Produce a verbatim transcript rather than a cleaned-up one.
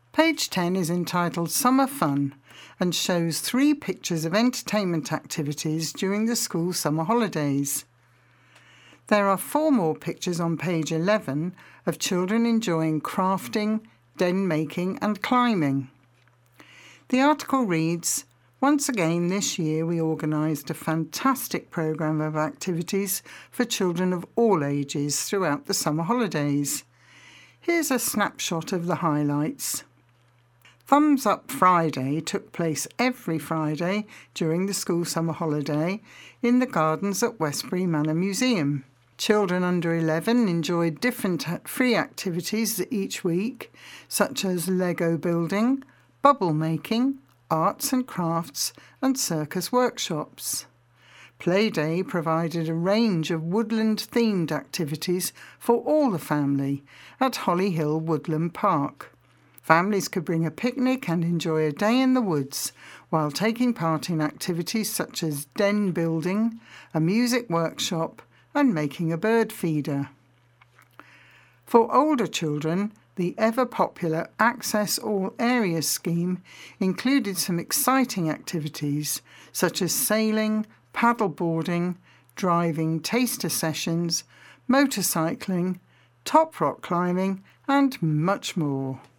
Page ten is entitled Summer Fun and shows three pictures of entertainment activities during the school summer holidays. There are four more pictures on page eleven of children enjoying crafting, den making and climbing. The article reads, "Once again this year we organised a fantastic programme of activities for children of all ages throughout the summer holidays. Here's a snapshot of the highlights. Thumbs Up Friday took place every Friday during the school summer holiday in the gardens at Westbury Manor Museum. Children under eleven enjoyed different free activities each week, such as Lego building, bubble making, arts and crafts, and circus workshops. Playday provided a range of woodland-themed activities for all the family at Holly Hill Woodland Park. Families could bring a picnic and enjoy a day in the woods while taking part in activities such as den building, a music workshop, and making a bird feeder. For older children, the ever-popular Access All Areas scheme included some exciting activities such as sailing, paddleboarding, driving taster sessions, motorcycling, top rock climbing, and much more.